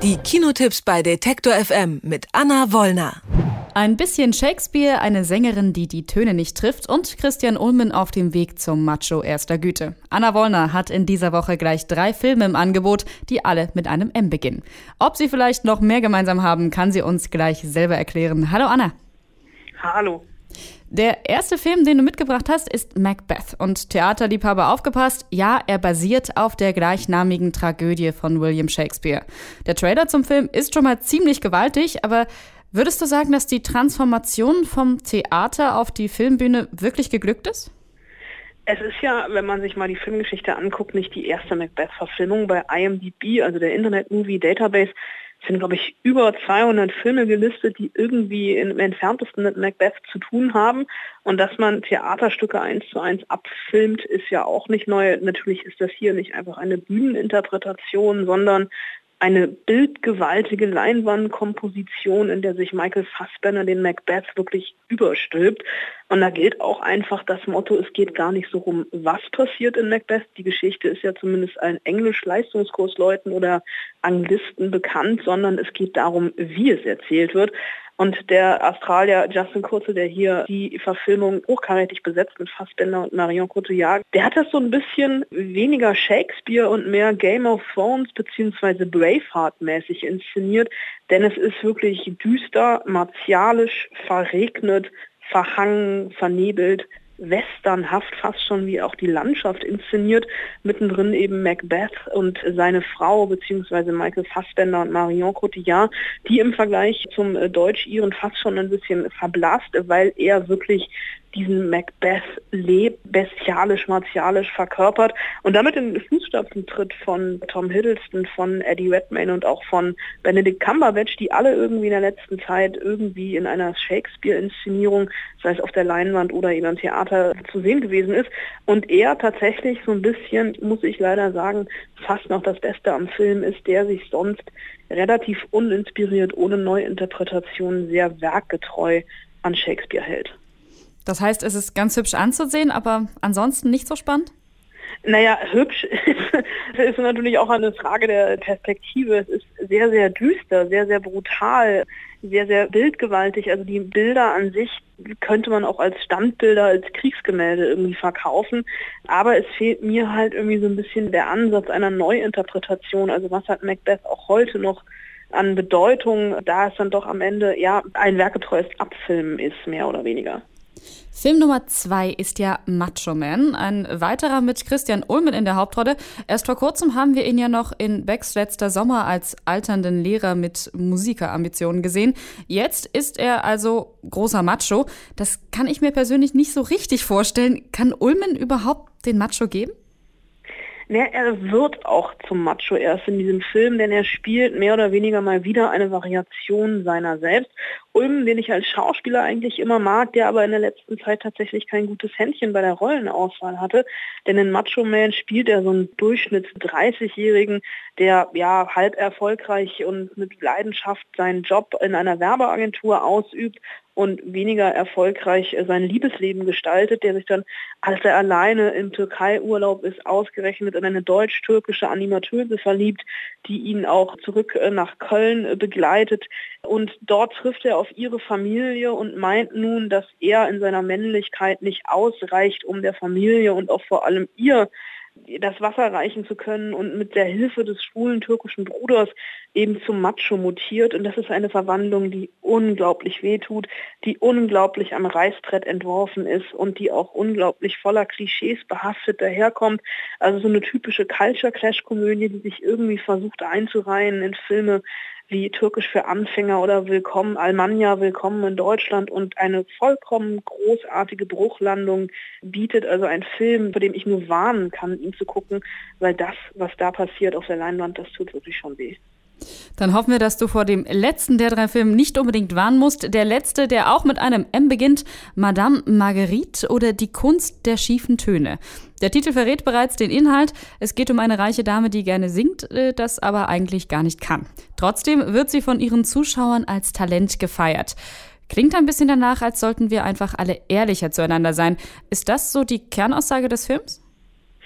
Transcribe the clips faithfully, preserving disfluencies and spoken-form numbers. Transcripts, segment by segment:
Die Kinotipps bei Detektor F M mit Anna Wollner. Ein bisschen Shakespeare, eine Sängerin, die die Töne nicht trifft und Christian Ulmen auf dem Weg zum Macho erster Güte. Anna Wollner hat in dieser Woche gleich drei Filme im Angebot, die alle mit einem M beginnen. Ob sie vielleicht noch mehr gemeinsam haben, kann sie uns gleich selber erklären. Hallo Anna. Hallo. Der erste Film, den du mitgebracht hast, ist Macbeth. Und Theaterliebhaber aufgepasst, ja, er basiert auf der gleichnamigen Tragödie von William Shakespeare. Der Trailer zum Film ist schon mal ziemlich gewaltig, aber würdest du sagen, dass die Transformation vom Theater auf die Filmbühne wirklich geglückt ist? Es ist ja, wenn man sich mal die Filmgeschichte anguckt, nicht die erste Macbeth-Verfilmung. Bei I M D B, also der Internet Movie Database, sind, glaube ich, über zweihundert Filme gelistet, die irgendwie im entferntesten mit Macbeth zu tun haben. Und dass man Theaterstücke eins zu eins abfilmt, ist ja auch nicht neu. Natürlich ist das hier nicht einfach eine Bühneninterpretation, sondern eine bildgewaltige Leinwandkomposition, in der sich Michael Fassbender den Macbeth wirklich überstülpt. Und da gilt auch einfach das Motto, es geht gar nicht so rum, was passiert in Macbeth. Die Geschichte ist ja zumindest allen Englisch-Leistungskursleuten oder Anglisten bekannt, sondern es geht darum, wie es erzählt wird. Und der Australier Justin Kurzel, der hier die Verfilmung hochkarätig besetzt mit Fassbender und Marion Cotillard, der hat das so ein bisschen weniger Shakespeare und mehr Game of Thrones bzw. Braveheart-mäßig inszeniert, denn es ist wirklich düster, martialisch, verregnet, verhangen, vernebelt, westernhaft, fast schon wie auch die Landschaft inszeniert, mittendrin eben Macbeth und seine Frau beziehungsweise Michael Fassbender und Marion Cotillard, die im Vergleich zum Deutsch-Iren fast schon ein bisschen verblasst, weil er wirklich diesen Macbeth lebt, bestialisch, martialisch verkörpert und damit in den Fußstapfen tritt von Tom Hiddleston, von Eddie Redmayne und auch von Benedict Cumberbatch, die alle irgendwie in der letzten Zeit irgendwie in einer Shakespeare-Inszenierung, sei es auf der Leinwand oder eben im Theater, zu sehen gewesen ist. Und er tatsächlich so ein bisschen, muss ich leider sagen, fast noch das Beste am Film ist, der sich sonst relativ uninspiriert, ohne Neuinterpretationen, sehr werkgetreu an Shakespeare hält. Das heißt, es ist ganz hübsch anzusehen, aber ansonsten nicht so spannend? Naja, hübsch ist, ist natürlich auch eine Frage der Perspektive. Es ist sehr, sehr düster, sehr, sehr brutal, sehr, sehr bildgewaltig. Also die Bilder an sich könnte man auch als Standbilder, als Kriegsgemälde irgendwie verkaufen. Aber es fehlt mir halt irgendwie so ein bisschen der Ansatz einer Neuinterpretation. Also was hat Macbeth auch heute noch an Bedeutung, da es dann doch am Ende ja ein werkgetreues Abfilmen ist, mehr oder weniger. Film Nummer zwei ist ja Macho Man, ein weiterer mit Christian Ulmen in der Hauptrolle. Erst vor kurzem haben wir ihn ja noch in Becks letzter Sommer als alternden Lehrer mit Musikerambitionen gesehen. Jetzt ist er also großer Macho. Das kann ich mir persönlich nicht so richtig vorstellen. Kann Ulmen überhaupt den Macho geben? Ja, er wird auch zum Macho erst in diesem Film, denn er spielt mehr oder weniger mal wieder eine Variation seiner selbst. Ulmen, den ich als Schauspieler eigentlich immer mag, der aber in der letzten Zeit tatsächlich kein gutes Händchen bei der Rollenauswahl hatte, denn in Macho Man spielt er so einen Durchschnitts-dreißigjährigen, der ja halb erfolgreich und mit Leidenschaft seinen Job in einer Werbeagentur ausübt und weniger erfolgreich sein Liebesleben gestaltet, der sich dann, als er alleine im Türkei-Urlaub ist, ausgerechnet in eine deutsch-türkische Animateuse verliebt, die ihn auch zurück nach Köln begleitet. Und dort trifft er auf ihre Familie und meint nun, dass er in seiner Männlichkeit nicht ausreicht, um der Familie und auch vor allem ihr das Wasser reichen zu können und mit der Hilfe des schwulen türkischen Bruders eben zum Macho mutiert. Und das ist eine Verwandlung, die unglaublich wehtut, die unglaublich am Reißbrett entworfen ist und die auch unglaublich voller Klischees behaftet daherkommt. Also so eine typische Culture-Clash-Komödie, die sich irgendwie versucht einzureihen in Filme wie Türkisch für Anfänger oder Willkommen, Almanja, Willkommen in Deutschland und eine vollkommen großartige Bruchlandung bietet. Also ein Film, vor dem ich nur warnen kann, ihn zu gucken, weil das, was da passiert auf der Leinwand, das tut wirklich schon weh. Dann hoffen wir, dass du vor dem letzten der drei Filmen nicht unbedingt warnen musst. Der letzte, der auch mit einem M beginnt, Madame Marguerite oder die Kunst der schiefen Töne. Der Titel verrät bereits den Inhalt. Es geht um eine reiche Dame, die gerne singt, das aber eigentlich gar nicht kann. Trotzdem wird sie von ihren Zuschauern als Talent gefeiert. Klingt ein bisschen danach, als sollten wir einfach alle ehrlicher zueinander sein. Ist das so die Kernaussage des Films?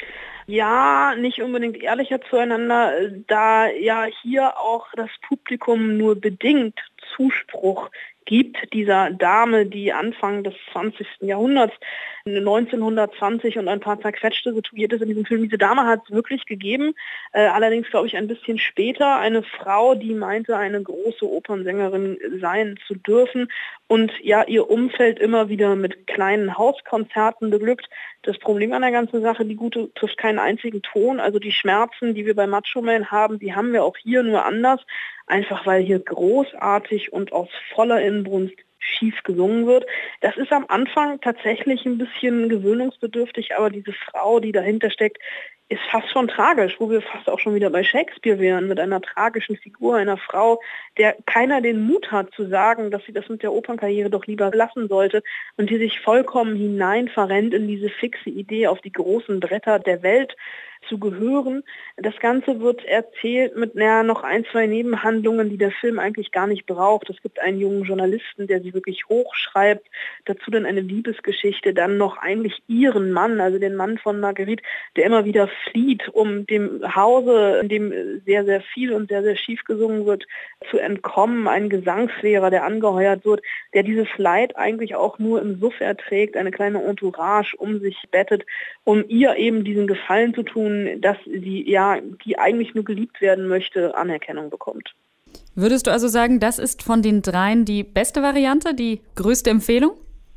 Ja, nicht unbedingt ehrlicher zueinander, da ja hier auch das Publikum nur bedingt Zuspruch gibt dieser Dame, die Anfang des zwanzigsten Jahrhunderts, neunzehnhundertzwanzig und ein paar zerquetschte situiert ist in diesem Film. Diese Dame hat es wirklich gegeben, äh, allerdings glaube ich ein bisschen später. Eine Frau, die meinte, eine große Opernsängerin sein zu dürfen und ja, ihr Umfeld immer wieder mit kleinen Hauskonzerten beglückt. Das Problem an der ganzen Sache, die Gute trifft keinen einzigen Ton, also die Schmerzen, die wir bei Macho Man haben, die haben wir auch hier nur anders. Einfach weil hier großartig und aus voller Inbrunst schief gesungen wird. Das ist am Anfang tatsächlich ein bisschen gewöhnungsbedürftig, aber diese Frau, die dahinter steckt, ist fast schon tragisch, wo wir fast auch schon wieder bei Shakespeare wären, mit einer tragischen Figur, einer Frau, der keiner den Mut hat zu sagen, dass sie das mit der Opernkarriere doch lieber lassen sollte und die sich vollkommen hinein verrennt in diese fixe Idee, auf die großen Bretter der Welt zu gehören. Das Ganze wird erzählt mit naja, noch ein, zwei Nebenhandlungen, die der Film eigentlich gar nicht braucht. Es gibt einen jungen Journalisten, der sie wirklich hochschreibt, dazu dann eine Liebesgeschichte, dann noch eigentlich ihren Mann, also den Mann von Marguerite, der immer wieder flieht, um dem Hause, in dem sehr, sehr viel und sehr, sehr schief gesungen wird, zu entkommen. Ein Gesangslehrer, der angeheuert wird, der dieses Leid eigentlich auch nur im Suff erträgt, eine kleine Entourage um sich bettet, um ihr eben diesen Gefallen zu tun, dass sie, ja, die eigentlich nur geliebt werden möchte, Anerkennung bekommt. Würdest du also sagen, das ist von den dreien die beste Variante, die größte Empfehlung?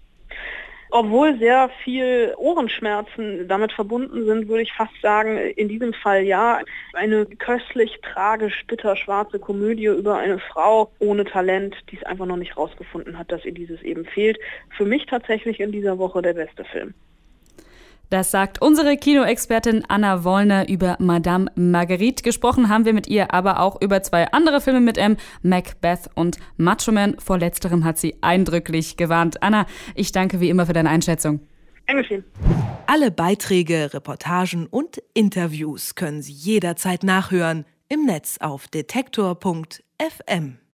Obwohl sehr viel Ohrenschmerzen damit verbunden sind, würde ich fast sagen, in diesem Fall ja. Eine köstlich, tragisch, bitter-schwarze Komödie über eine Frau ohne Talent, die es einfach noch nicht rausgefunden hat, dass ihr dieses eben fehlt. Für mich tatsächlich in dieser Woche der beste Film. Das sagt unsere Kinoexpertin Anna Wollner über Madame Marguerite. Gesprochen haben wir mit ihr aber auch über zwei andere Filme mit M, Macbeth und Macho Man. Vor letzterem hat sie eindrücklich gewarnt. Anna, ich danke wie immer für deine Einschätzung. Dankeschön. Alle Beiträge, Reportagen und Interviews können Sie jederzeit nachhören im Netz auf detektor punkt f m.